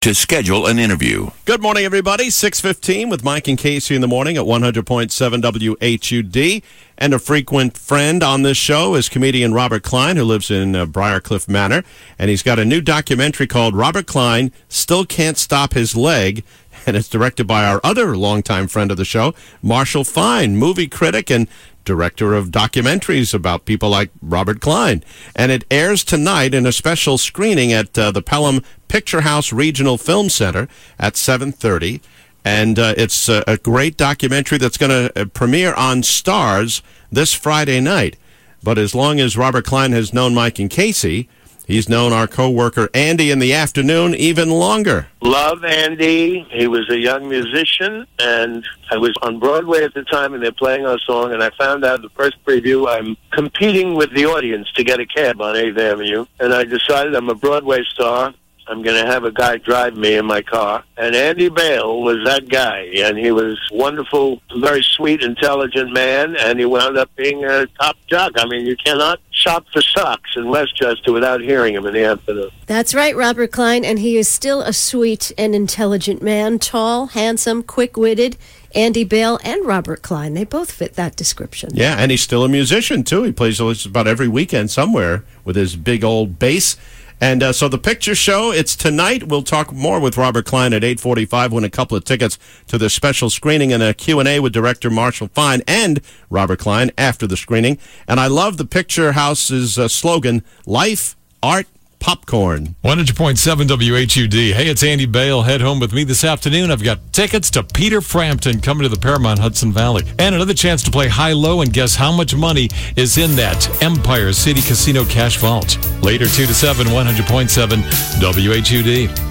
to schedule an interview. Good morning, everybody. 6:15 with Mike and Casey in the morning at 100.7 WHUD. And a frequent friend on this show is comedian Robert Klein, who lives in Briarcliff Manor. And he's got a new documentary called Robert Klein Still Can't Stop His Leg. And it's directed by our other longtime friend of the show, Marshall Fine, movie critic and director of documentaries about people like Robert Klein. And it airs tonight in a special screening at the Pelham Picture House Regional Film Center at 7:30. And it's a great documentary that's going to premiere on Starz this Friday night. But as long as Robert Klein has known Mike and Casey, he's known our co-worker Andy in the afternoon even longer. Love Andy. He was a young musician, and I was on Broadway at the time, and they're playing our song, and I found out the first preview I'm competing with the audience to get a cab on 8th Avenue, and I decided I'm a Broadway star. I'm going to have a guy drive me in my car. And Andy Bale was that guy, and he was wonderful, very sweet, intelligent man, and he wound up being a top jock. I mean, you cannot shop for socks in Westchester without hearing him in the afternoon. That's right, Robert Klein, and he is still a sweet and intelligent man, tall, handsome, quick-witted. Andy Bale and Robert Klein, they both fit that description. Yeah, and he's still a musician, too. He plays just about every weekend somewhere with his big old bass. And so the picture show, it's tonight. We'll talk more with Robert Klein at 8:45, win a couple of tickets to the special screening and a Q&A with director Marshall Fine and Robert Klein after the screening. And I love the Picture House's slogan, Life, Art, Popcorn. 100.7 WHUD. Hey, it's Andy Bale. Head home with me this afternoon. I've got tickets to Peter Frampton coming to the Paramount Hudson Valley. And another chance to play high-low and guess how much money is in that Empire City Casino cash vault. Later, 2 to 7, 100.7 WHUD.